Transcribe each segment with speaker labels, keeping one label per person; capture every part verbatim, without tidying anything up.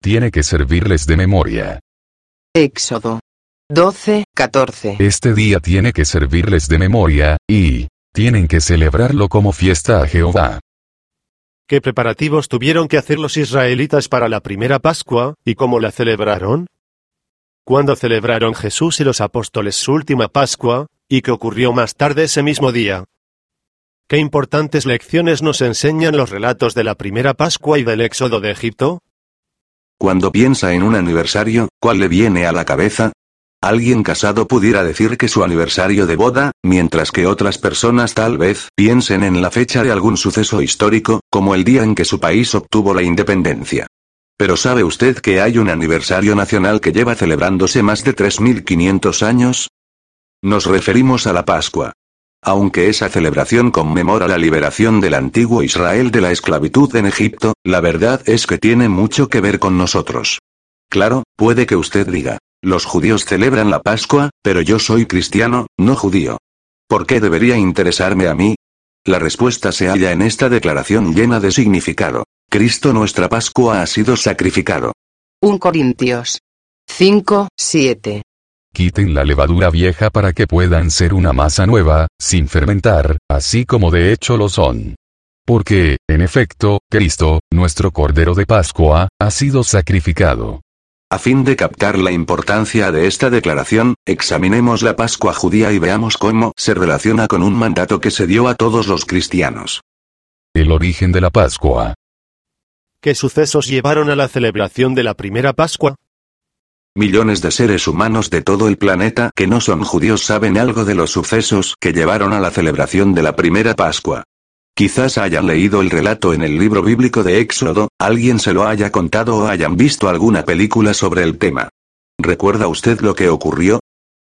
Speaker 1: tiene que servirles de memoria.
Speaker 2: Éxodo doce, catorce.
Speaker 1: Este día tiene que servirles de memoria, y tienen que celebrarlo como fiesta a Jehová.
Speaker 3: ¿Qué preparativos tuvieron que hacer los israelitas para la primera Pascua, y cómo la celebraron? ¿Cuándo celebraron Jesús y los apóstoles su última Pascua, y qué ocurrió más tarde ese mismo día? ¿Qué importantes lecciones nos enseñan los relatos de la primera Pascua y del éxodo de Egipto?
Speaker 4: Cuando piensa en un aniversario, ¿cuál le viene a la cabeza? Alguien casado pudiera decir que su aniversario de boda, mientras que otras personas tal vez piensen en la fecha de algún suceso histórico, como el día en que su país obtuvo la independencia. Pero ¿sabe usted que hay un aniversario nacional que lleva celebrándose más de tres mil quinientos años? Nos referimos a la Pascua. Aunque esa celebración conmemora la liberación del antiguo Israel de la esclavitud en Egipto, la verdad es que tiene mucho que ver con nosotros. Claro, puede que usted diga, los judíos celebran la Pascua, pero yo soy cristiano, no judío. ¿Por qué debería interesarme a mí? La respuesta se halla en esta declaración llena de significado. Cristo nuestra Pascua ha sido sacrificado.
Speaker 2: primera Corintios cinco, siete.
Speaker 1: Quiten la levadura vieja para que puedan ser una masa nueva, sin fermentar, así como de hecho lo son. Porque, en efecto, Cristo, nuestro Cordero de Pascua, ha sido sacrificado.
Speaker 4: A fin de captar la importancia de esta declaración, examinemos la Pascua judía y veamos cómo se relaciona con un mandato que se dio a todos los cristianos.
Speaker 1: El origen de la Pascua.
Speaker 3: ¿Qué sucesos llevaron a la celebración de la primera Pascua?
Speaker 4: Millones de seres humanos de todo el planeta que no son judíos saben algo de los sucesos que llevaron a la celebración de la primera Pascua. Quizás hayan leído el relato en el libro bíblico de Éxodo, alguien se lo haya contado o hayan visto alguna película sobre el tema. ¿Recuerda usted lo que ocurrió?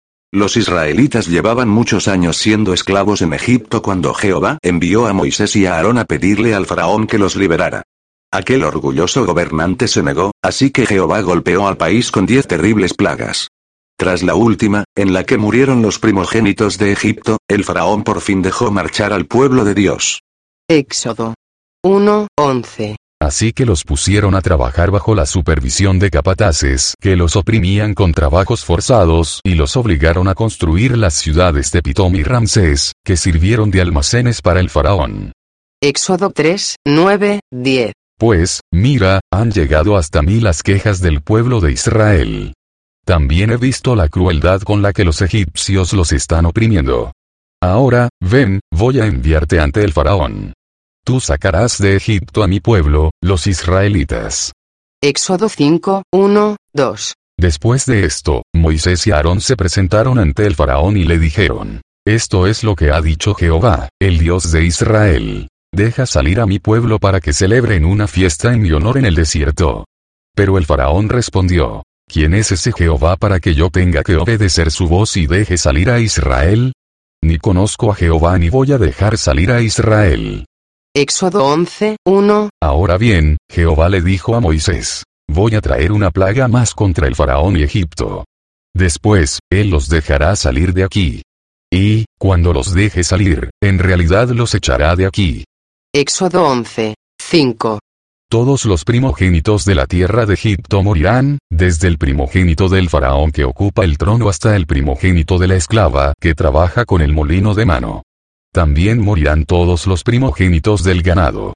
Speaker 4: Los israelitas llevaban muchos años siendo esclavos en Egipto cuando Jehová envió a Moisés y a Aarón a pedirle al faraón que los liberara. Aquel orgulloso gobernante se negó, así que Jehová golpeó al país con diez terribles plagas. Tras la última, en la que murieron los primogénitos de Egipto, el faraón por fin dejó marchar al pueblo de Dios.
Speaker 2: Éxodo uno, once.
Speaker 1: Así que los pusieron a trabajar bajo la supervisión de capataces que los oprimían con trabajos forzados y los obligaron a construir las ciudades de Pitom y Ramsés, que sirvieron de almacenes para el faraón.
Speaker 2: Éxodo tres, nueve, diez.
Speaker 1: Pues, mira, han llegado hasta mí las quejas del pueblo de Israel. También he visto la crueldad con la que los egipcios los están oprimiendo. Ahora, ven, voy a enviarte ante el faraón. Tú sacarás de Egipto a mi pueblo, los israelitas.
Speaker 2: Éxodo cinco, uno, dos.
Speaker 1: Después de esto, Moisés y Aarón se presentaron ante el faraón y le dijeron: Esto es lo que ha dicho Jehová, el Dios de Israel. Deja salir a mi pueblo para que celebren una fiesta en mi honor en el desierto. Pero el faraón respondió: ¿Quién es ese Jehová para que yo tenga que obedecer su voz y deje salir a Israel? Ni conozco a Jehová ni voy a dejar salir a Israel.
Speaker 2: Éxodo once, uno.
Speaker 1: Ahora bien, Jehová le dijo a Moisés: Voy a traer una plaga más contra el faraón y Egipto. Después, él los dejará salir de aquí. Y, cuando los deje salir, en realidad los echará de aquí.
Speaker 2: Éxodo once, cinco.
Speaker 1: Todos los primogénitos de la tierra de Egipto morirán, desde el primogénito del faraón que ocupa el trono hasta el primogénito de la esclava que trabaja con el molino de mano. También morirán todos los primogénitos del ganado.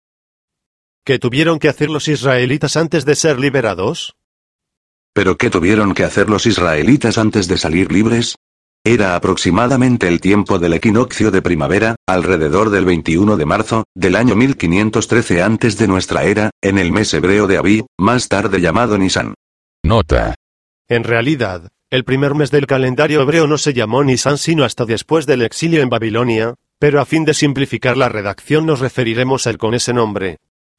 Speaker 3: ¿Qué tuvieron que hacer los israelitas antes de ser liberados?
Speaker 4: ¿Pero qué tuvieron que hacer los israelitas antes de salir libres? Era aproximadamente el tiempo del equinoccio de primavera, alrededor del veintiuno de marzo, del año mil quinientos trece antes de nuestra era, en el mes hebreo de Abí, más tarde llamado Nisán.
Speaker 1: Nota.
Speaker 3: En realidad, el primer mes del calendario hebreo no se llamó Nisán sino hasta después del exilio en Babilonia, pero a fin de simplificar la redacción nos referiremos a él con ese nombre.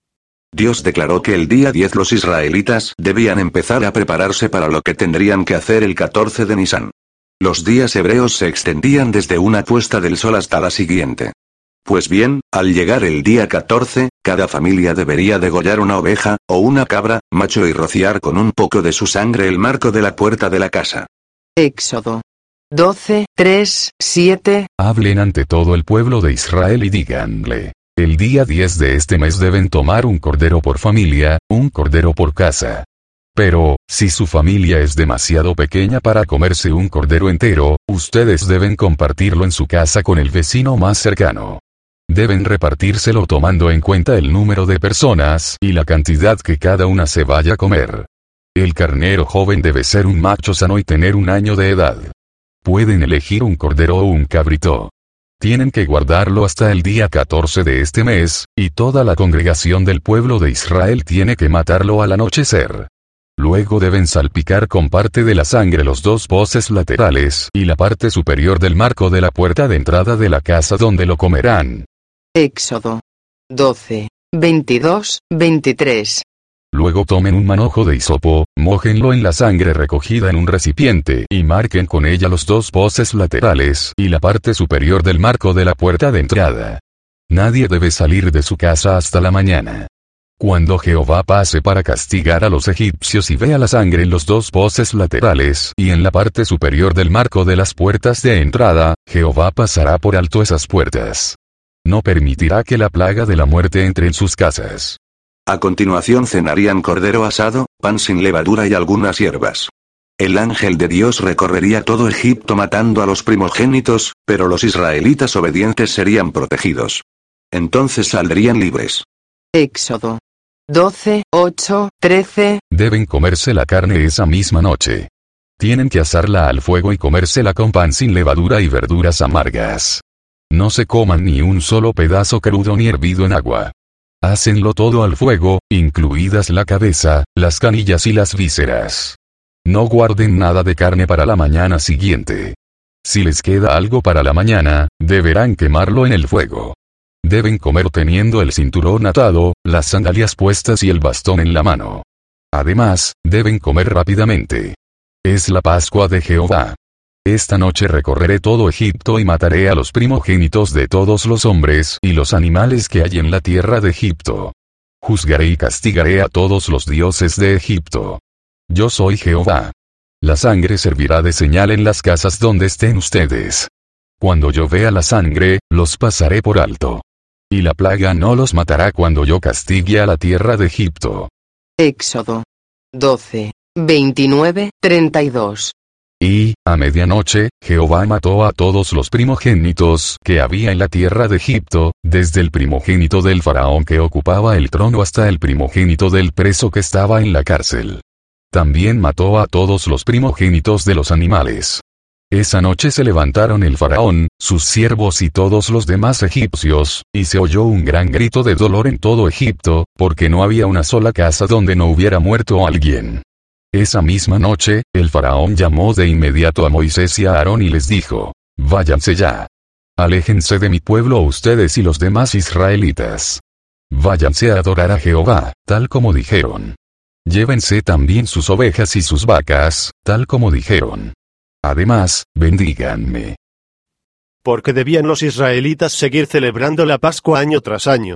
Speaker 4: Dios declaró que el día diez los israelitas debían empezar a prepararse para lo que tendrían que hacer el catorce de Nisán. Los días hebreos se extendían desde una puesta del sol hasta la siguiente. Pues bien, al llegar el día catorce, cada familia debería degollar una oveja, o una cabra, macho y rociar con un poco de su sangre el marco de la puerta de la casa.
Speaker 2: Éxodo doce, tres, siete.
Speaker 1: Hablen ante todo el pueblo de Israel y díganle: el día diez de este mes deben tomar un cordero por familia, un cordero por casa. Pero, si su familia es demasiado pequeña para comerse un cordero entero, ustedes deben compartirlo en su casa con el vecino más cercano. Deben repartírselo tomando en cuenta el número de personas y la cantidad que cada una se vaya a comer. El carnero joven debe ser un macho sano y tener un año de edad. Pueden elegir un cordero o un cabrito. Tienen que guardarlo hasta el día catorce de este mes, y toda la congregación del pueblo de Israel tiene que matarlo al anochecer. Luego deben salpicar con parte de la sangre los dos postes laterales y la parte superior del marco de la puerta de entrada de la casa donde lo comerán.
Speaker 2: Éxodo doce, veintidós, veintitrés.
Speaker 1: Luego tomen un manojo de hisopo, mójenlo en la sangre recogida en un recipiente y marquen con ella los dos postes laterales y la parte superior del marco de la puerta de entrada. Nadie debe salir de su casa hasta la mañana. Cuando Jehová pase para castigar a los egipcios y vea la sangre en los dos postes laterales y en la parte superior del marco de las puertas de entrada, Jehová pasará por alto esas puertas. No permitirá que la plaga de la muerte entre en sus casas.
Speaker 4: A continuación cenarían cordero asado, pan sin levadura y algunas hierbas. El ángel de Dios recorrería todo Egipto matando a los primogénitos, pero los israelitas obedientes serían protegidos. Entonces saldrían libres.
Speaker 2: Éxodo doce, ocho, trece.
Speaker 1: Deben comerse la carne esa misma noche. Tienen que asarla al fuego y comérsela con pan sin levadura y verduras amargas. No se coman ni un solo pedazo crudo ni hervido en agua. Hácenlo todo al fuego, incluidas la cabeza, las canillas y las vísceras. No guarden nada de carne para la mañana siguiente. Si les queda algo para la mañana, deberán quemarlo en el fuego. Deben comer teniendo el cinturón atado, las sandalias puestas y el bastón en la mano. Además, deben comer rápidamente. Es la Pascua de Jehová. Esta noche recorreré todo Egipto y mataré a los primogénitos de todos los hombres y los animales que hay en la tierra de Egipto. Juzgaré y castigaré a todos los dioses de Egipto. Yo soy Jehová. La sangre servirá de señal en las casas donde estén ustedes. Cuando yo vea la sangre, los pasaré por alto. Y la plaga no los matará cuando yo castigue a la tierra de Egipto.
Speaker 2: Éxodo doce, veintinueve, treinta y dos.
Speaker 1: Y, a medianoche, Jehová mató a todos los primogénitos que había en la tierra de Egipto, desde el primogénito del faraón que ocupaba el trono hasta el primogénito del preso que estaba en la cárcel. También mató a todos los primogénitos de los animales. Esa noche se levantaron el faraón, sus siervos y todos los demás egipcios, y se oyó un gran grito de dolor en todo Egipto, porque no había una sola casa donde no hubiera muerto alguien. Esa misma noche, el faraón llamó de inmediato a Moisés y a Aarón y les dijo: váyanse ya. Aléjense de mi pueblo ustedes y los demás israelitas. Váyanse a adorar a Jehová, tal como dijeron. Llévense también sus ovejas y sus vacas, tal como dijeron. Además, bendíganme.
Speaker 3: ¿Por qué debían los israelitas seguir celebrando la Pascua año tras año?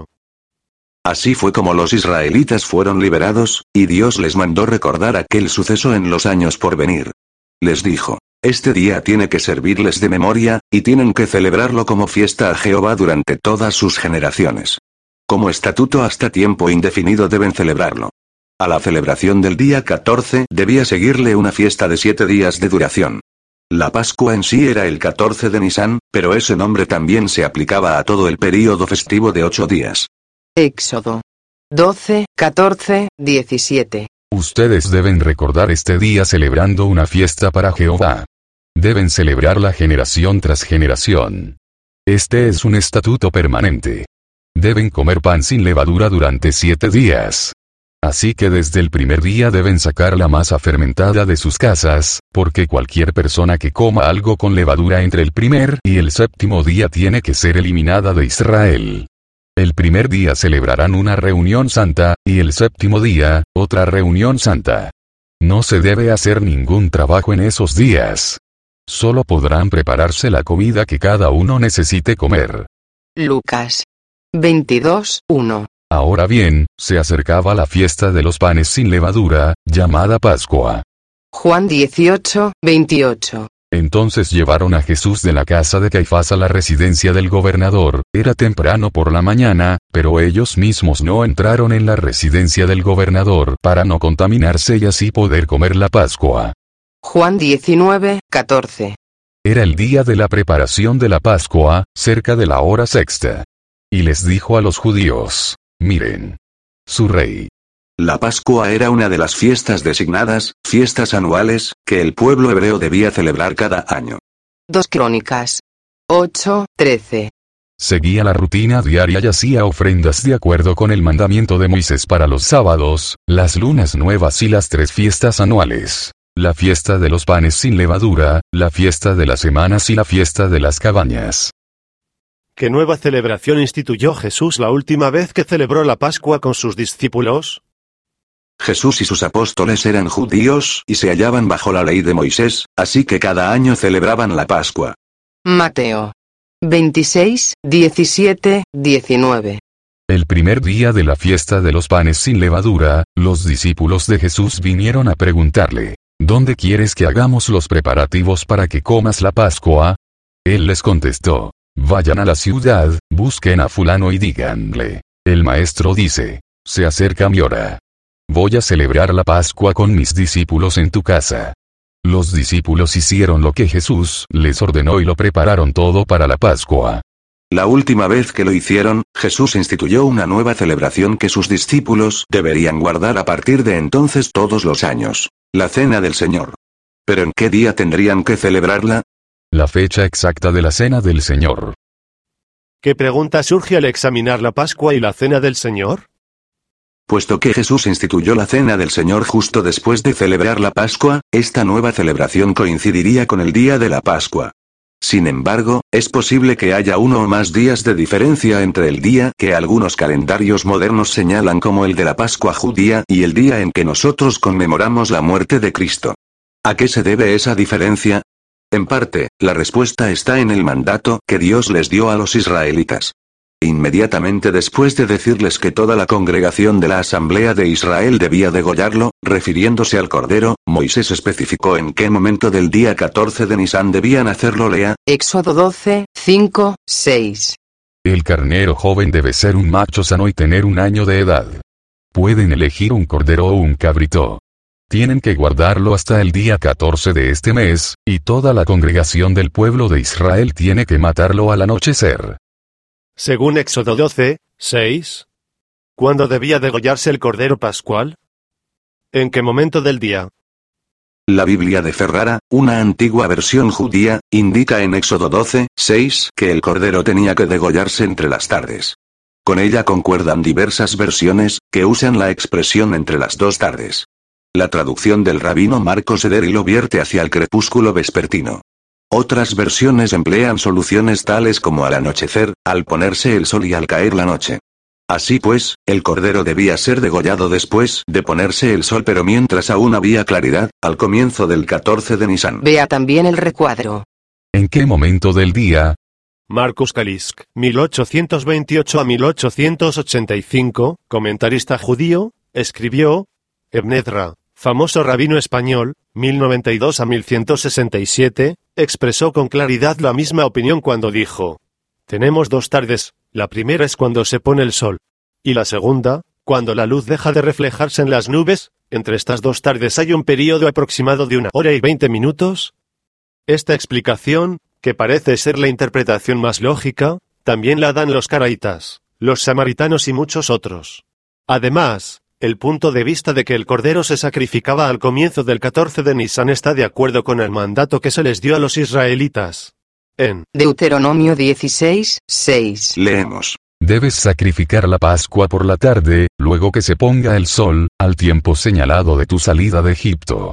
Speaker 4: Así fue como los israelitas fueron liberados, y Dios les mandó recordar aquel suceso en los años por venir. Les dijo: este día tiene que servirles de memoria, y tienen que celebrarlo como fiesta a Jehová durante todas sus generaciones. Como estatuto hasta tiempo indefinido deben celebrarlo. A la celebración del día catorce debía seguirle una fiesta de siete días de duración. La Pascua en sí era el catorce de Nisán, pero ese nombre también se aplicaba a todo el período festivo de ocho días.
Speaker 2: Éxodo doce, catorce, diecisiete.
Speaker 1: Ustedes deben recordar este día celebrando una fiesta para Jehová. Deben celebrarla generación tras generación. Este es un estatuto permanente. Deben comer pan sin levadura durante siete días. Así que desde el primer día deben sacar la masa fermentada de sus casas, porque cualquier persona que coma algo con levadura entre el primer y el séptimo día tiene que ser eliminada de Israel. El primer día celebrarán una reunión santa, y el séptimo día, otra reunión santa. No se debe hacer ningún trabajo en esos días. Solo podrán prepararse la comida que cada uno necesite comer.
Speaker 2: Lucas veintidós, uno.
Speaker 1: Ahora bien, se acercaba la fiesta de los panes sin levadura, llamada Pascua.
Speaker 2: Juan dieciocho, veintiocho.
Speaker 1: Entonces llevaron a Jesús de la casa de Caifás a la residencia del gobernador. Era temprano por la mañana, pero ellos mismos no entraron en la residencia del gobernador para no contaminarse y así poder comer la Pascua.
Speaker 2: Juan diecinueve, catorce.
Speaker 1: Era el día de la preparación de la Pascua, cerca de la hora sexta. Y les dijo a los judíos: miren, su rey.
Speaker 4: La Pascua era una de las fiestas designadas, fiestas anuales, que el pueblo hebreo debía celebrar cada año.
Speaker 2: dos Crónicas ocho, trece.
Speaker 1: Seguía la rutina diaria y hacía ofrendas de acuerdo con el mandamiento de Moisés para los sábados, las lunas nuevas y las tres fiestas anuales: la fiesta de los panes sin levadura, la fiesta de las semanas y la fiesta de las cabañas.
Speaker 3: ¿Qué nueva celebración instituyó Jesús la última vez que celebró la Pascua con sus discípulos?
Speaker 4: Jesús y sus apóstoles eran judíos y se hallaban bajo la ley de Moisés, así que cada año celebraban la Pascua.
Speaker 2: Mateo veintiséis, diecisiete, diecinueve.
Speaker 1: El primer día de la fiesta de los panes sin levadura, los discípulos de Jesús vinieron a preguntarle: ¿dónde quieres que hagamos los preparativos para que comas la Pascua? Él les contestó: vayan a la ciudad, busquen a fulano y díganle: el maestro dice, se acerca mi hora. Voy a celebrar la Pascua con mis discípulos en tu casa. Los discípulos hicieron lo que Jesús les ordenó y lo prepararon todo para la Pascua.
Speaker 4: La última vez que lo hicieron, Jesús instituyó una nueva celebración que sus discípulos deberían guardar a partir de entonces todos los años: la Cena del Señor. ¿Pero en qué día tendrían que celebrarla?
Speaker 1: La fecha exacta de la Cena del Señor.
Speaker 3: ¿Qué pregunta surge al examinar la Pascua y la Cena del Señor?
Speaker 4: Puesto que Jesús instituyó la Cena del Señor justo después de celebrar la Pascua, esta nueva celebración coincidiría con el día de la Pascua. Sin embargo, es posible que haya uno o más días de diferencia entre el día que algunos calendarios modernos señalan como el de la Pascua judía y el día en que nosotros conmemoramos la muerte de Cristo. ¿A qué se debe esa diferencia? En parte, la respuesta está en el mandato que Dios les dio a los israelitas. Inmediatamente después de decirles que toda la congregación de la Asamblea de Israel debía degollarlo, refiriéndose al cordero, Moisés especificó en qué momento del día catorce de Nisán debían hacerlo. Lea
Speaker 2: Éxodo doce, cinco, seis.
Speaker 1: El carnero joven debe ser un macho sano y tener un año de edad. Pueden elegir un cordero o un cabrito. Tienen que guardarlo hasta el día catorce de este mes, y toda la congregación del pueblo de Israel tiene que matarlo al anochecer.
Speaker 3: Según Éxodo doce, seis. ¿Cuándo debía degollarse el cordero pascual? ¿En qué momento del día?
Speaker 4: La Biblia de Ferrara, una antigua versión judía, indica en Éxodo doce, seis que el cordero tenía que degollarse entre las tardes. Con ella concuerdan diversas versiones, que usan la expresión entre las dos tardes. La traducción del rabino Marcos Ederi lo vierte hacia el crepúsculo vespertino. Otras versiones emplean soluciones tales como al anochecer, al ponerse el sol y al caer la noche. Así pues, el cordero debía ser degollado después de ponerse el sol, pero mientras aún había claridad, al comienzo del catorce de Nisán.
Speaker 2: Vea también el recuadro.
Speaker 1: ¿En qué momento del día?
Speaker 3: Marcus Kalisk, mil ochocientos veintiocho a mil ochocientos ochenta y cinco, comentarista judío, escribió: Ibn Ezra, famoso rabino español, mil noventa y dos a mil ciento sesenta y siete, expresó con claridad la misma opinión cuando dijo: tenemos dos tardes, la primera es cuando se pone el sol, y la segunda, cuando la luz deja de reflejarse en las nubes. Entre estas dos tardes hay un período aproximado de una hora y veinte minutos. Esta explicación, que parece ser la interpretación más lógica, también la dan los caraítas, los samaritanos y muchos otros. Además, el punto de vista de que el cordero se sacrificaba al comienzo del catorce de Nisán está de acuerdo con el mandato que se les dio a los israelitas. En
Speaker 2: Deuteronomio dieciséis, seis.
Speaker 4: Leemos:
Speaker 1: Debes sacrificar la Pascua por la tarde, luego que se ponga el sol, al tiempo señalado de tu salida de Egipto.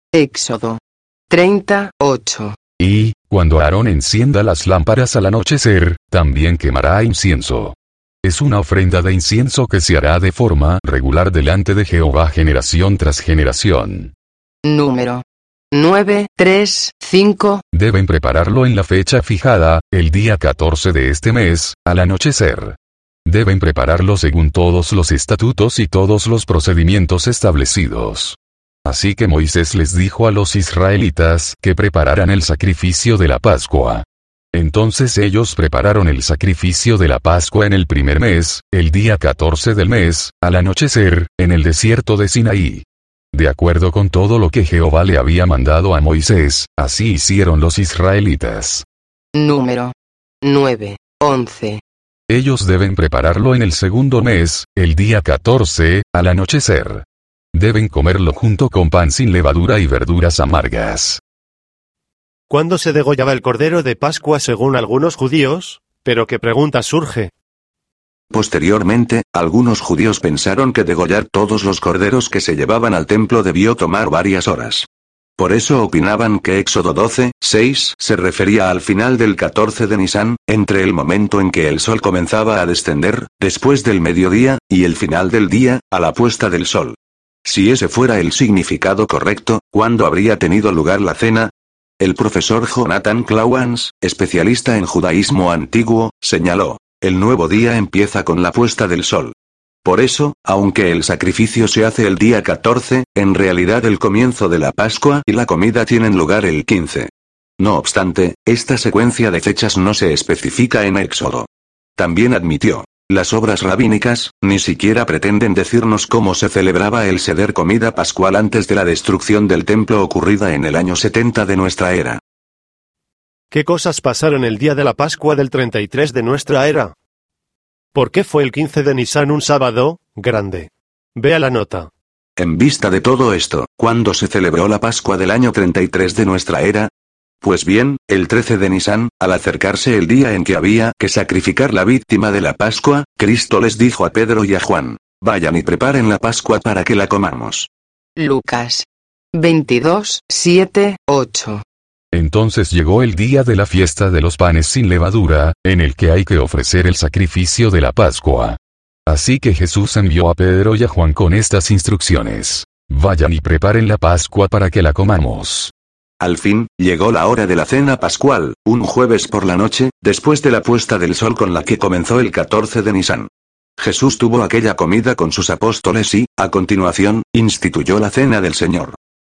Speaker 2: Éxodo treinta, ocho.
Speaker 1: Y, cuando Aarón encienda las lámparas al anochecer, también quemará incienso. Es una ofrenda de incienso que se hará de forma regular delante de Jehová generación tras generación.
Speaker 2: Número nueve, tres, cinco.
Speaker 1: Deben prepararlo en la fecha fijada, el día catorce de este mes, al anochecer. Deben prepararlo según todos los estatutos y todos los procedimientos establecidos. Así que Moisés les dijo a los israelitas que prepararan el sacrificio de la Pascua. Entonces ellos prepararon el sacrificio de la Pascua en el primer mes, el día catorce del mes, al anochecer, en el desierto de Sinaí. De acuerdo con todo lo que Jehová le había mandado a Moisés, así hicieron los israelitas.
Speaker 2: Número nueve, once.
Speaker 1: Ellos deben prepararlo en el segundo mes, el día catorce, al anochecer. Deben comerlo junto con pan sin levadura y verduras amargas.
Speaker 3: ¿Cuándo se degollaba el cordero de Pascua según algunos judíos? Pero ¿qué pregunta surge?
Speaker 4: Posteriormente, algunos judíos pensaron que degollar todos los corderos que se llevaban al templo debió tomar varias horas. Por eso opinaban que Éxodo doce, seis se refería al final del catorce de Nisán, entre el momento en que el sol comenzaba a descender, después del mediodía, y el final del día, a la puesta del sol. Si ese fuera el significado correcto, ¿cuándo habría tenido lugar la cena? El profesor Jonathan Clawans, especialista en judaísmo antiguo, señaló: el nuevo día empieza con la puesta del sol. Por eso, aunque el sacrificio se hace el día catorce, en realidad el comienzo de la Pascua y la comida tienen lugar el quince. No obstante, esta secuencia de fechas no se especifica en Éxodo. También admitió: las obras rabínicas ni siquiera pretenden decirnos cómo se celebraba el Seder comida pascual antes de la destrucción del templo ocurrida en el año setenta de nuestra era.
Speaker 3: ¿Qué cosas pasaron el día de la Pascua del treinta y tres de nuestra era? ¿Por qué fue el quince de Nisán un sábado grande? Vea la nota.
Speaker 4: En vista de todo esto, ¿cuándo se celebró la Pascua del año treinta y tres de nuestra era? Pues bien, el trece de Nisán, al acercarse el día en que había que sacrificar la víctima de la Pascua, Cristo les dijo a Pedro y a Juan: vayan y preparen la Pascua para que la comamos.
Speaker 2: Lucas veintidós, siete, ocho.
Speaker 1: Entonces llegó el día de la fiesta de los panes sin levadura, en el que hay que ofrecer el sacrificio de la Pascua. Así que Jesús envió a Pedro y a Juan con estas instrucciones: vayan y preparen la Pascua para que la comamos.
Speaker 4: Al fin, llegó la hora de la cena pascual, un jueves por la noche, después de la puesta del sol con la que comenzó el catorce de Nisán. Jesús tuvo aquella comida con sus apóstoles y, a continuación, instituyó la cena del Señor.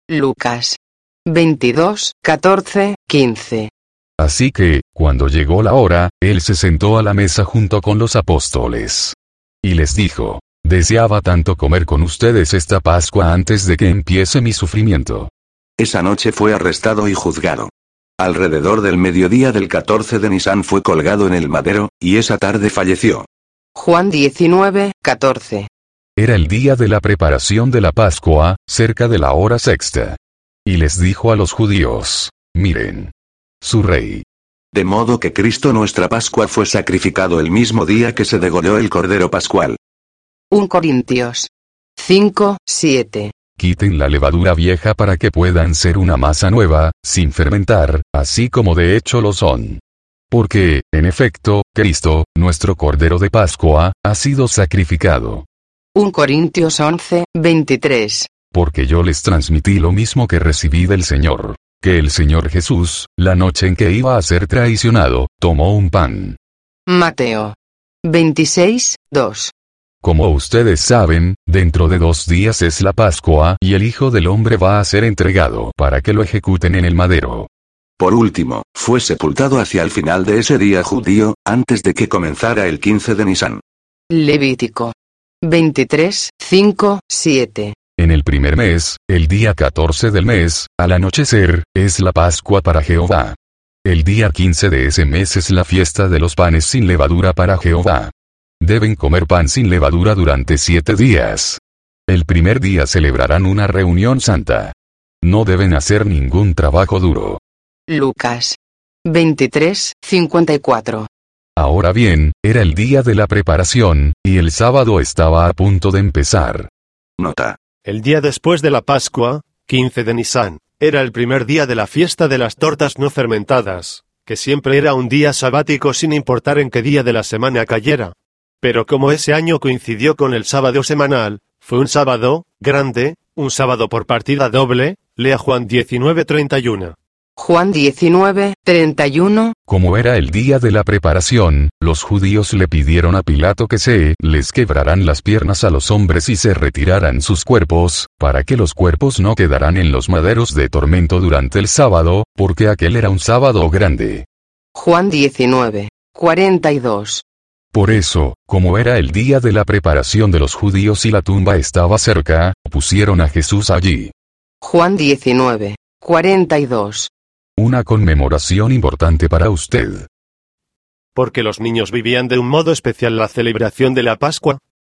Speaker 2: Lucas veintidós, catorce, quince.
Speaker 1: Así que, cuando llegó la hora, él se sentó a la mesa junto con los apóstoles. Y les dijo: deseaba tanto comer con ustedes esta Pascua antes de que empiece mi sufrimiento.
Speaker 4: Esa noche fue arrestado y juzgado. Alrededor del mediodía del catorce de Nisán fue colgado en el madero, y esa tarde falleció.
Speaker 2: Juan diecinueve, catorce.
Speaker 1: Era el día de la preparación de la Pascua, cerca de la hora sexta. Y les dijo a los judíos: miren, su rey.
Speaker 4: De modo que Cristo nuestra Pascua fue sacrificado el mismo día que se degolló el Cordero Pascual.
Speaker 2: primera Corintios cinco, siete.
Speaker 1: Quiten la levadura vieja para que puedan ser una masa nueva, sin fermentar, así como de hecho lo son. Porque, en efecto, Cristo, nuestro Cordero de Pascua, ha sido sacrificado.
Speaker 2: primera Corintios once, veintitrés.
Speaker 1: Porque yo les transmití lo mismo que recibí del Señor, que el Señor Jesús, la noche en que iba a ser traicionado, tomó un pan.
Speaker 2: Mateo veintiséis, dos.
Speaker 1: Como ustedes saben, dentro de dos días es la Pascua y el Hijo del Hombre va a ser entregado para que lo ejecuten en el madero.
Speaker 4: Por último, fue sepultado hacia el final de ese día judío, antes de que comenzara el quince de Nisán.
Speaker 2: Levítico veintitrés, cinco, siete.
Speaker 1: En el primer mes, el día catorce del mes, al anochecer, es la Pascua para Jehová. El día quince de ese mes es la fiesta de los panes sin levadura para Jehová. Deben comer pan sin levadura durante siete días. El primer día celebrarán una reunión santa. No deben hacer ningún trabajo duro.
Speaker 2: Lucas veintitrés, cincuenta y cuatro.
Speaker 1: Ahora bien, era el día de la preparación, y el sábado estaba a punto de empezar.
Speaker 4: Nota.
Speaker 3: El día después de la Pascua, quince de Nisán, era el primer día de la fiesta de las tortas no fermentadas, que siempre era un día sabático sin importar en qué día de la semana cayera. Pero como ese año coincidió con el sábado semanal, fue un sábado grande, un sábado por partida doble, lea Juan diecinueve, treinta y uno.
Speaker 2: Juan diecinueve, treinta y uno.
Speaker 1: Como era el día de la preparación, los judíos le pidieron a Pilato que se les quebraran las piernas a los hombres y se retiraran sus cuerpos, para que los cuerpos no quedaran en los maderos de tormento durante el sábado, porque aquel era un sábado grande.
Speaker 2: Juan diecinueve, cuarenta y dos.
Speaker 1: Por eso, como era el día de la preparación de los judíos y la tumba estaba cerca, pusieron a Jesús allí.
Speaker 2: Juan diecinueve, cuarenta y dos.
Speaker 1: Una conmemoración importante para usted.
Speaker 3: Porque los niños vivían de un modo especial la celebración de la Pascua.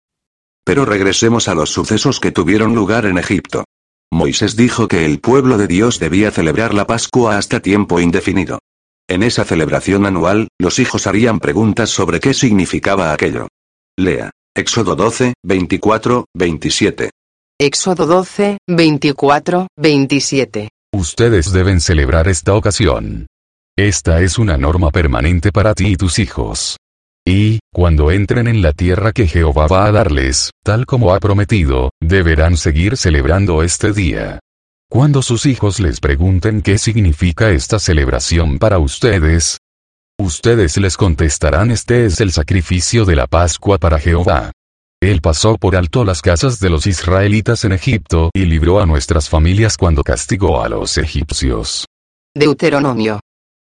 Speaker 4: Pero regresemos a los sucesos que tuvieron lugar en Egipto. Moisés dijo que el pueblo de Dios debía celebrar la Pascua hasta tiempo indefinido. En esa celebración anual, los hijos harían preguntas sobre qué significaba aquello. Lea. Éxodo doce, veinticuatro, veintisiete.
Speaker 2: Éxodo doce, veinticuatro, veintisiete.
Speaker 1: Ustedes deben celebrar esta ocasión. Esta es una norma permanente para ti y tus hijos. Y, cuando entren en la tierra que Jehová va a darles, tal como ha prometido, deberán seguir celebrando este día. Cuando sus hijos les pregunten qué significa esta celebración para ustedes, ustedes les contestarán: este es el sacrificio de la Pascua para Jehová. Él pasó por alto las casas de los israelitas en Egipto y libró a nuestras familias cuando castigó a los egipcios.
Speaker 2: Deuteronomio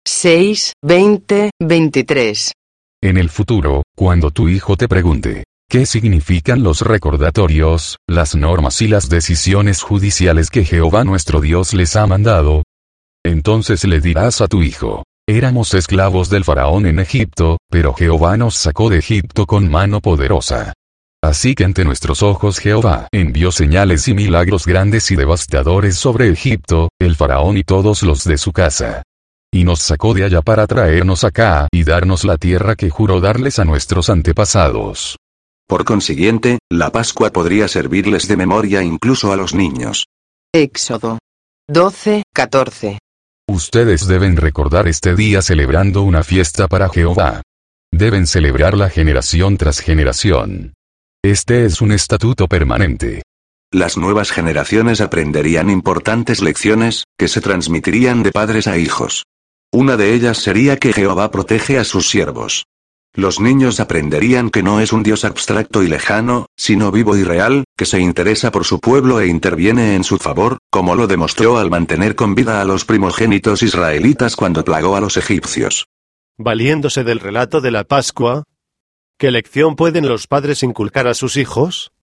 Speaker 2: seis, veinte, veintitrés.
Speaker 1: En el futuro, cuando tu hijo te pregunte qué significan los recordatorios, las normas y las decisiones judiciales que Jehová nuestro Dios les ha mandado, entonces le dirás a tu hijo: éramos esclavos del faraón en Egipto, pero Jehová nos sacó de Egipto con mano poderosa. Así que ante nuestros ojos Jehová envió señales y milagros grandes y devastadores sobre Egipto, el faraón y todos los de su casa. Y nos sacó de allá para traernos acá y darnos la tierra que juró darles a nuestros antepasados.
Speaker 4: Por consiguiente, la Pascua podría servirles de memoria incluso a los niños.
Speaker 2: Éxodo doce, catorce.
Speaker 1: Ustedes deben recordar este día celebrando una fiesta para Jehová. Deben celebrarla generación tras generación. Este es un estatuto permanente.
Speaker 4: Las nuevas generaciones aprenderían importantes lecciones, que se transmitirían de padres a hijos. Una de ellas sería que Jehová protege a sus siervos. Los niños aprenderían que no es un Dios abstracto y lejano, sino vivo y real, que se interesa por su pueblo e interviene en su favor, como lo demostró al mantener con vida a los primogénitos israelitas cuando plagó a los egipcios.
Speaker 3: Valiéndose del relato de la Pascua, ¿qué lección pueden los padres inculcar a sus hijos?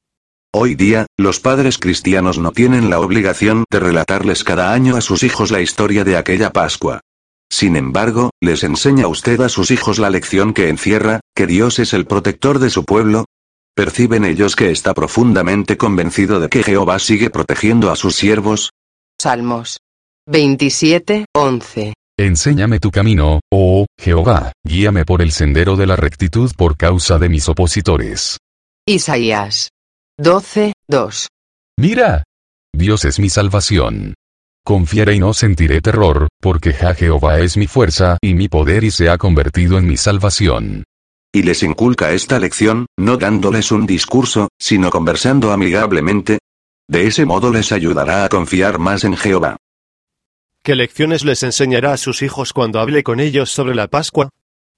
Speaker 4: Hoy día, los padres cristianos no tienen la obligación de relatarles cada año a sus hijos la historia de aquella Pascua. Sin embargo, les enseña usted a sus hijos la lección que encierra, que Dios es el protector de su pueblo. ¿Perciben ellos que está profundamente convencido de que Jehová sigue protegiendo a sus siervos?
Speaker 2: Salmos veintisiete, once.
Speaker 1: Enséñame tu camino, oh Jehová, guíame por el sendero de la rectitud por causa de mis opositores.
Speaker 2: Isaías doce, dos.
Speaker 1: Mira, Dios es mi salvación. Confiaré y no sentiré terror, porque ja Jehová es mi fuerza y mi poder y se ha convertido en mi salvación.
Speaker 4: Y les inculca esta lección, no dándoles un discurso, sino conversando amigablemente. De ese modo les ayudará a confiar más en Jehová.
Speaker 3: ¿Qué lecciones les enseñará a sus hijos cuando hable con ellos sobre la Pascua?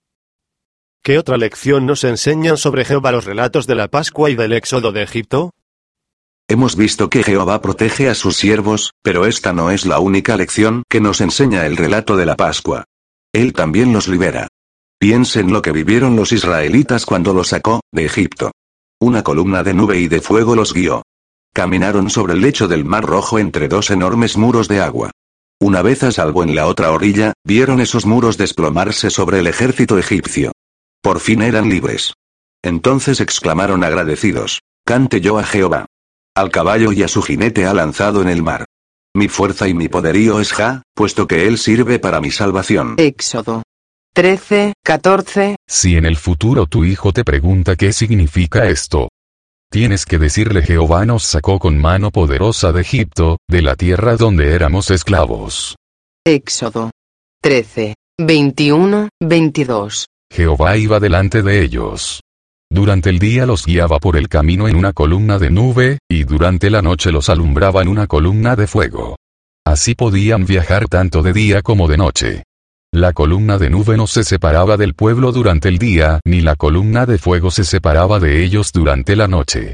Speaker 3: ¿Qué otra lección nos enseñan sobre Jehová los relatos de la Pascua y del éxodo de Egipto?
Speaker 4: Hemos visto que Jehová protege a sus siervos, pero esta no es la única lección que nos enseña el relato de la Pascua. Él también los libera. Piensen lo que vivieron los israelitas cuando los sacó de Egipto. Una columna de nube y de fuego los guió. Caminaron sobre el lecho del Mar Rojo entre dos enormes muros de agua. Una vez a salvo en la otra orilla, vieron esos muros desplomarse sobre el ejército egipcio. Por fin eran libres. Entonces exclamaron agradecidos: «Cante yo a Jehová. Al caballo y a su jinete ha lanzado en el mar. Mi fuerza y mi poderío es Jah, puesto que él sirve para mi salvación».
Speaker 2: Éxodo trece, catorce.
Speaker 1: Si en el futuro tu hijo te pregunta qué significa esto, tienes que decirle: Jehová nos sacó con mano poderosa de Egipto, de la tierra donde éramos esclavos.
Speaker 2: Éxodo trece, veintiuno, veintidós.
Speaker 1: Jehová iba delante de ellos. Durante el día los guiaba por el camino en una columna de nube, y durante la noche los alumbraba en una columna de fuego. Así podían viajar tanto de día como de noche. La columna de nube no se separaba del pueblo durante el día, ni la columna de fuego se separaba de ellos durante la noche.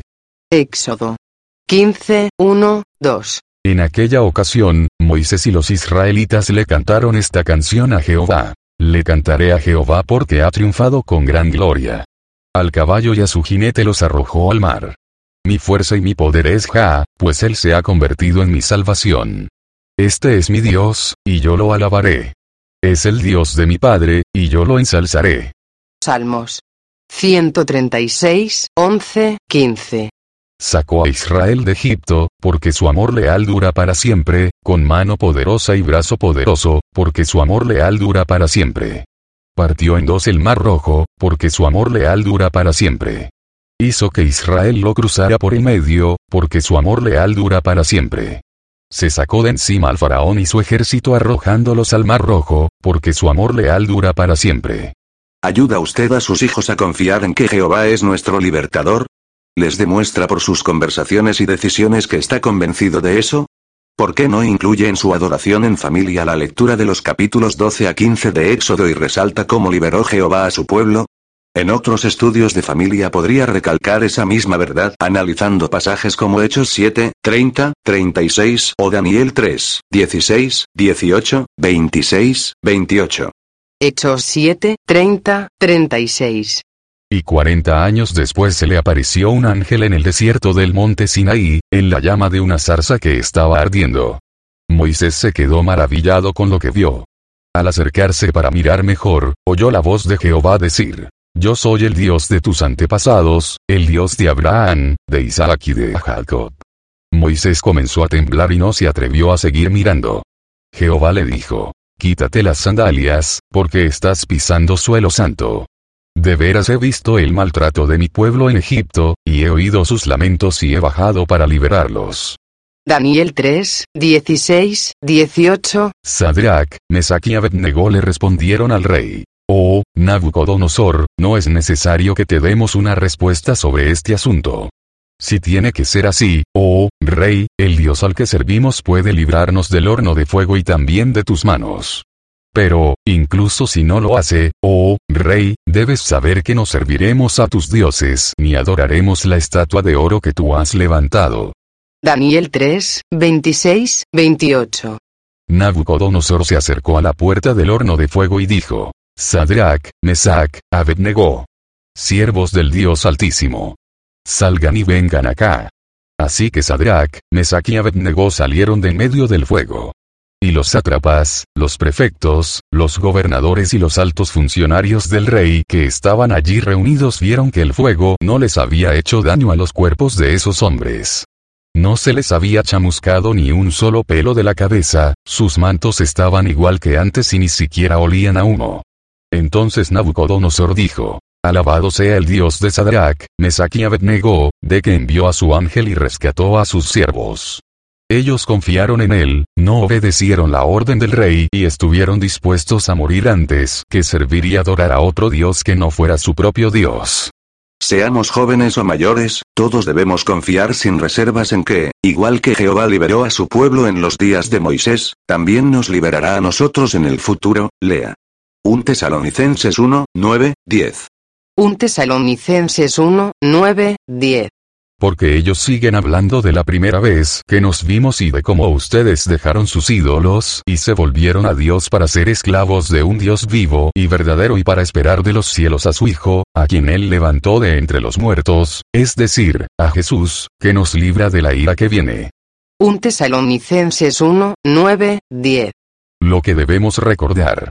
Speaker 2: Éxodo quince, uno, dos.
Speaker 1: En aquella ocasión, Moisés y los israelitas le cantaron esta canción a Jehová. Le cantaré a Jehová porque ha triunfado con gran gloria. Al caballo y a su jinete los arrojó al mar. Mi fuerza y mi poder es Jah, pues él se ha convertido en mi salvación. Este es mi Dios, y yo lo alabaré. Es el Dios de mi Padre, y yo lo ensalzaré.
Speaker 2: Salmos ciento treinta y seis, once, quince.
Speaker 1: Sacó a Israel de Egipto, porque su amor leal dura para siempre, con mano poderosa y brazo poderoso, porque su amor leal dura para siempre. Partió en dos el mar rojo, porque su amor leal dura para siempre. Hizo que Israel lo cruzara por el medio, porque su amor leal dura para siempre. Se sacó de encima al faraón y su ejército arrojándolos al mar rojo, porque su amor leal dura para siempre.
Speaker 4: ¿Ayuda usted a sus hijos a confiar en que Jehová es nuestro libertador? ¿Les demuestra por sus conversaciones y decisiones que está convencido de eso? ¿Por qué no incluye en su adoración en familia la lectura de los capítulos doce a quince de Éxodo y resalta cómo liberó Jehová a su pueblo? En otros estudios de familia podría recalcar esa misma verdad analizando pasajes como Hechos siete, treinta, treinta y seis o Daniel tres, dieciséis, dieciocho, veintiséis, veintiocho.
Speaker 2: Hechos siete, treinta, treinta y seis.
Speaker 1: Y cuarenta años después se le apareció un ángel en el desierto del monte Sinaí, en la llama de una zarza que estaba ardiendo. Moisés se quedó maravillado con lo que vio. Al acercarse para mirar mejor, oyó la voz de Jehová decir: Yo soy el Dios de tus antepasados, el Dios de Abraham, de Isaac y de Jacob. Moisés comenzó a temblar y no se atrevió a seguir mirando. Jehová le dijo: Quítate las sandalias, porque estás pisando suelo santo. De veras he visto el maltrato de mi pueblo en Egipto, y he oído sus lamentos y he bajado para liberarlos.
Speaker 2: Daniel tres, dieciséis, dieciocho.
Speaker 1: Sadrach, Mesach y Abednego le respondieron al rey: Oh, Nabucodonosor, no es necesario que te demos una respuesta sobre este asunto. Si tiene que ser así, oh, rey, el Dios al que servimos puede librarnos del horno de fuego y también de tus manos. Pero, incluso si no lo hace, oh, rey, debes saber que no serviremos a tus dioses ni adoraremos la estatua de oro que tú has levantado.
Speaker 2: Daniel tres, veintiséis, veintiocho.
Speaker 1: Nabucodonosor se acercó a la puerta del horno de fuego y dijo: Sadrach, Mesach, Abednego, siervos del Dios Altísimo, salgan y vengan acá. Así que Sadrach, Mesach y Abednego salieron de en medio del fuego. Y los sátrapas, los prefectos, los gobernadores y los altos funcionarios del rey que estaban allí reunidos vieron que el fuego no les había hecho daño a los cuerpos de esos hombres. No se les había chamuscado ni un solo pelo de la cabeza, sus mantos estaban igual que antes y ni siquiera olían a humo. Entonces Nabucodonosor dijo: Alabado sea el Dios de Sadrach, Mesach y Abednego, de que envió a su ángel y rescató a sus siervos. Ellos confiaron en él, no obedecieron la orden del rey y estuvieron dispuestos a morir antes que servir y adorar a otro Dios que no fuera su propio Dios.
Speaker 4: Seamos jóvenes o mayores, todos debemos confiar sin reservas en que, igual que Jehová liberó a su pueblo en los días de Moisés, también nos liberará a nosotros en el futuro. Lea. un Tesalonicenses uno, nueve, diez.
Speaker 2: un Tesalonicenses uno, nueve, diez.
Speaker 1: Porque ellos siguen hablando de la primera vez que nos vimos y de cómo ustedes dejaron sus ídolos y se volvieron a Dios para ser esclavos de un Dios vivo y verdadero y para esperar de los cielos a su Hijo, a quien Él levantó de entre los muertos, es decir, a Jesús, que nos libra de la ira que viene.
Speaker 2: un Tesalonicenses uno, nueve, diez.
Speaker 1: Lo que debemos recordar.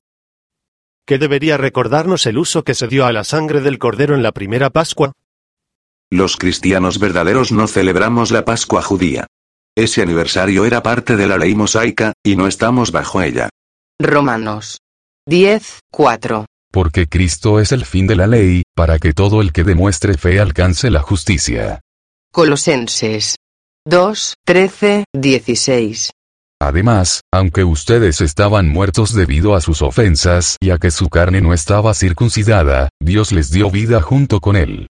Speaker 3: ¿Qué debería recordarnos el uso que se dio a la sangre del cordero en la primera Pascua?
Speaker 4: Los cristianos verdaderos no celebramos la Pascua judía. Ese aniversario era parte de la ley mosaica, y no estamos bajo ella.
Speaker 2: Romanos diez, cuatro.
Speaker 1: Porque Cristo es el fin de la ley, para que todo el que demuestre fe alcance la justicia.
Speaker 2: Colosenses dos, trece, dieciséis.
Speaker 1: Además, aunque ustedes estaban muertos debido a sus ofensas y a que su carne no estaba circuncidada, Dios les dio vida junto con él.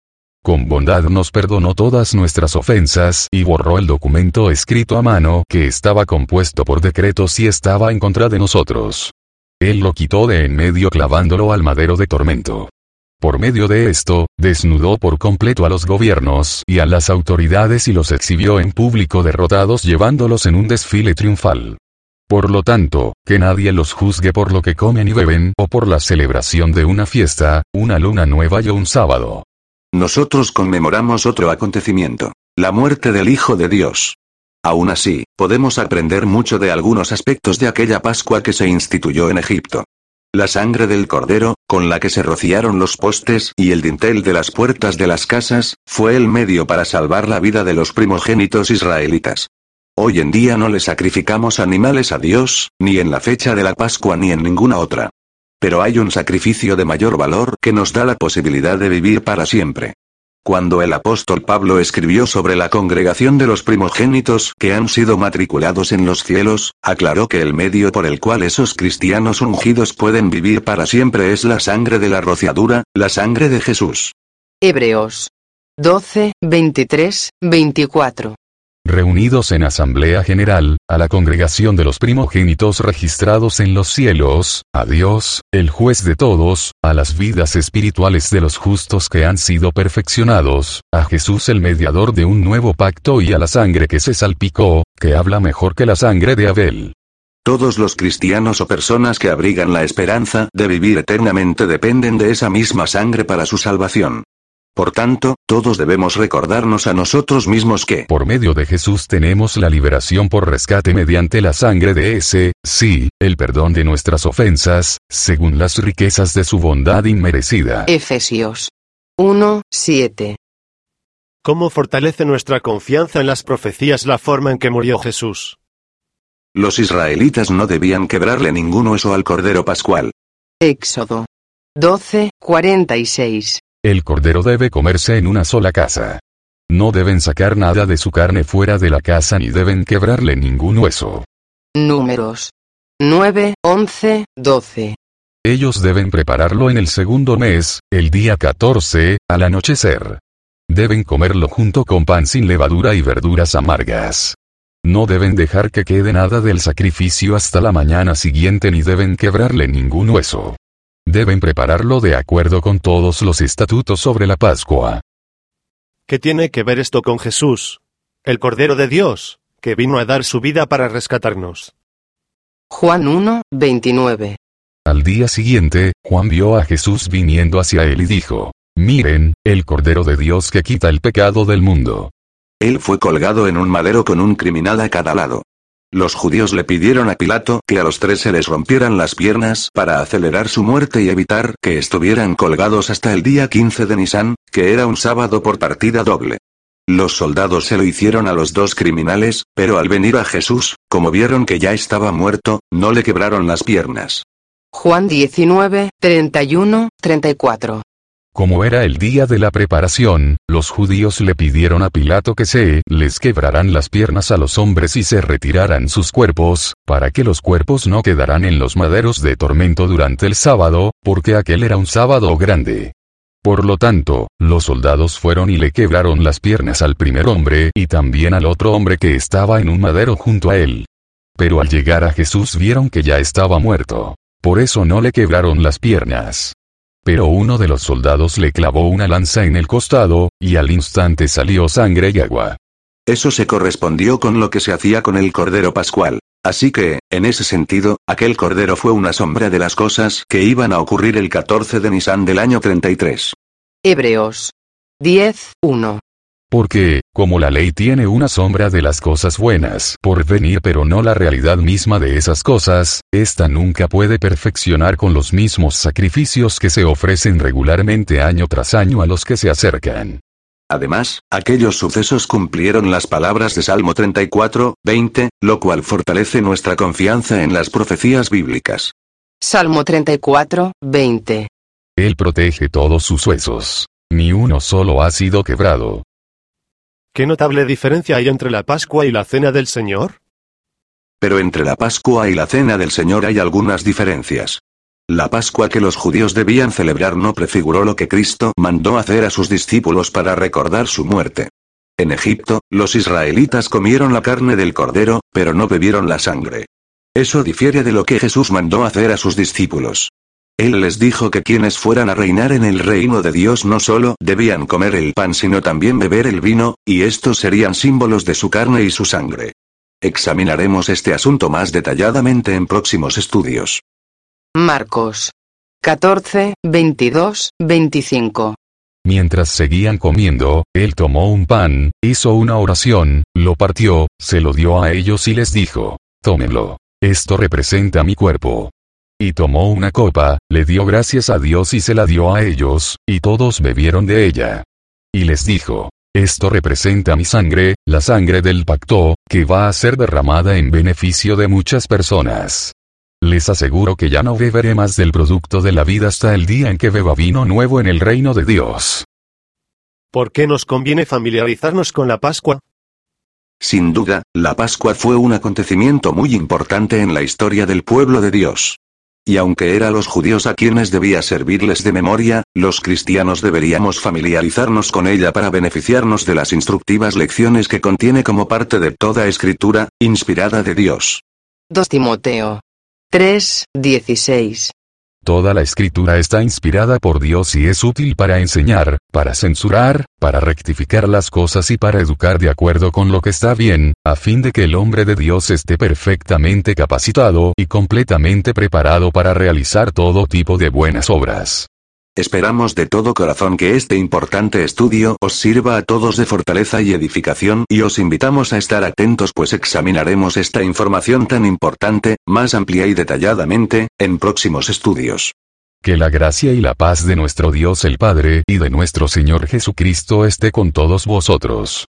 Speaker 1: con bondad nos perdonó todas nuestras ofensas y borró el documento escrito a mano que estaba compuesto por decretos y estaba en contra de nosotros. Él lo quitó de en medio clavándolo al madero de tormento. Por medio de esto, desnudó por completo a los gobiernos y a las autoridades y los exhibió en público derrotados llevándolos en un desfile triunfal. Por lo tanto, que nadie los juzgue por lo que comen y beben o por la celebración de una fiesta, una luna nueva y un sábado.
Speaker 4: Nosotros conmemoramos otro acontecimiento, la muerte del Hijo de Dios. Aún así, podemos aprender mucho de algunos aspectos de aquella Pascua que se instituyó en Egipto. La sangre del cordero, con la que se rociaron los postes y el dintel de las puertas de las casas, fue el medio para salvar la vida de los primogénitos israelitas. Hoy en día no le sacrificamos animales a Dios, ni en la fecha de la Pascua ni en ninguna otra. Pero hay un sacrificio de mayor valor que nos da la posibilidad de vivir para siempre. Cuando el apóstol Pablo escribió sobre la congregación de los primogénitos que han sido matriculados en los cielos, aclaró que el medio por el cual esos cristianos ungidos pueden vivir para siempre es la sangre de la rociadura, la sangre de Jesús.
Speaker 2: Hebreos doce, veintitrés, veinticuatro.
Speaker 1: Reunidos en asamblea general, a la congregación de los primogénitos registrados en los cielos, a Dios, el juez de todos, a las vidas espirituales de los justos que han sido perfeccionados, a Jesús el mediador de un nuevo pacto y a la sangre que se salpicó, que habla mejor que la sangre de Abel.
Speaker 4: Todos los cristianos o personas que abrigan la esperanza de vivir eternamente dependen de esa misma sangre para su salvación. Por tanto, todos debemos recordarnos a nosotros mismos que
Speaker 1: por medio de Jesús tenemos la liberación por rescate mediante la sangre de ese, sí, el perdón de nuestras ofensas, según las riquezas de su bondad inmerecida.
Speaker 2: Efesios uno, siete.
Speaker 3: ¿Cómo fortalece nuestra confianza en las profecías la forma en que murió Jesús?
Speaker 4: Los israelitas no debían quebrarle ningún hueso al Cordero Pascual.
Speaker 2: Éxodo doce, cuarenta y seis.
Speaker 1: El cordero debe comerse en una sola casa. No deben sacar nada de su carne fuera de la casa ni deben quebrarle ningún hueso.
Speaker 2: Números nueve, once, doce.
Speaker 1: Ellos deben prepararlo en el segundo mes, el día catorce, al anochecer. Deben comerlo junto con pan sin levadura y verduras amargas. No deben dejar que quede nada del sacrificio hasta la mañana siguiente ni deben quebrarle ningún hueso. Deben prepararlo de acuerdo con todos los estatutos sobre la Pascua.
Speaker 3: ¿Qué tiene que ver esto con Jesús, el Cordero de Dios, que vino a dar su vida para rescatarnos?
Speaker 2: Juan uno, veintinueve.
Speaker 1: Al día siguiente, Juan vio a Jesús viniendo hacia él y dijo: «Miren, el Cordero de Dios que quita el pecado del mundo».
Speaker 4: Él fue colgado en un madero con un criminal a cada lado. Los judíos le pidieron a Pilato que a los tres se les rompieran las piernas para acelerar su muerte y evitar que estuvieran colgados hasta el día quince de Nisán, que era un sábado por partida doble. Los soldados se lo hicieron a los dos criminales, pero al venir a Jesús, como vieron que ya estaba muerto, no le quebraron las piernas.
Speaker 2: Juan diecinueve, treinta y uno, treinta y cuatro.
Speaker 1: Como era el día de la preparación, los judíos le pidieron a Pilato que se les quebraran las piernas a los hombres y se retiraran sus cuerpos, para que los cuerpos no quedaran en los maderos de tormento durante el sábado, porque aquel era un sábado grande. Por lo tanto, los soldados fueron y le quebraron las piernas al primer hombre y también al otro hombre que estaba en un madero junto a él. Pero al llegar a Jesús vieron que ya estaba muerto. Por eso no le quebraron las piernas. Pero uno de los soldados le clavó una lanza en el costado, y al instante salió sangre y agua.
Speaker 4: Eso se correspondió con lo que se hacía con el Cordero Pascual. Así que, en ese sentido, aquel Cordero fue una sombra de las cosas que iban a ocurrir el catorce de Nisán del año treinta y tres.
Speaker 2: Hebreos diez, uno.
Speaker 1: Porque, como la ley tiene una sombra de las cosas buenas por venir pero no la realidad misma de esas cosas, ésta nunca puede perfeccionar con los mismos sacrificios que se ofrecen regularmente año tras año a los que se acercan.
Speaker 4: Además, aquellos sucesos cumplieron las palabras de Salmo treinta y cuatro, veinte, lo cual fortalece nuestra confianza en las profecías bíblicas.
Speaker 2: Salmo treinta y cuatro, veinte.
Speaker 1: Él protege todos sus huesos. Ni uno solo ha sido quebrado.
Speaker 3: ¿Qué notable diferencia hay entre la Pascua y la Cena del Señor?
Speaker 4: Pero entre la Pascua y la Cena del Señor hay algunas diferencias. La Pascua que los judíos debían celebrar no prefiguró lo que Cristo mandó hacer a sus discípulos para recordar su muerte. En Egipto, los israelitas comieron la carne del cordero, pero no bebieron la sangre. Eso difiere de lo que Jesús mandó hacer a sus discípulos. Él les dijo que quienes fueran a reinar en el reino de Dios no solo debían comer el pan sino también beber el vino, y estos serían símbolos de su carne y su sangre. Examinaremos este asunto más detalladamente en próximos estudios.
Speaker 2: Marcos catorce, veintidós, veinticinco.
Speaker 1: Mientras seguían comiendo, él tomó un pan, hizo una oración, lo partió, se lo dio a ellos y les dijo: tómenlo. Esto representa mi cuerpo. Y tomó una copa, le dio gracias a Dios y se la dio a ellos, y todos bebieron de ella. Y les dijo: esto representa mi sangre, la sangre del pacto, que va a ser derramada en beneficio de muchas personas. Les aseguro que ya no beberé más del producto de la vida hasta el día en que beba vino nuevo en el reino de Dios.
Speaker 3: ¿Por qué nos conviene familiarizarnos con la Pascua?
Speaker 4: Sin duda, la Pascua fue un acontecimiento muy importante en la historia del pueblo de Dios. Y aunque era los judíos a quienes debía servirles de memoria, los cristianos deberíamos familiarizarnos con ella para beneficiarnos de las instructivas lecciones que contiene como parte de toda escritura, inspirada de Dios.
Speaker 2: dos Timoteo tres, dieciséis.
Speaker 1: Toda la escritura está inspirada por Dios y es útil para enseñar, para censurar, para rectificar las cosas y para educar de acuerdo con lo que está bien, a fin de que el hombre de Dios esté perfectamente capacitado y completamente preparado para realizar todo tipo de buenas obras.
Speaker 4: Esperamos de todo corazón que este importante estudio os sirva a todos de fortaleza y edificación y os invitamos a estar atentos pues examinaremos esta información tan importante, más amplia y detalladamente, en próximos estudios.
Speaker 1: Que la gracia y la paz de nuestro Dios el Padre y de nuestro Señor Jesucristo esté con todos vosotros.